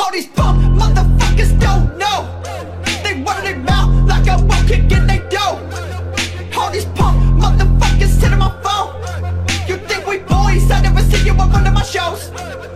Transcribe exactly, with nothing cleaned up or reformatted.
All these punk motherfuckers don't know. They run their mouth like I won't kick in they dough. All these punk motherfuckers sitting my phone. You think we boys? I never see you at one of my shows.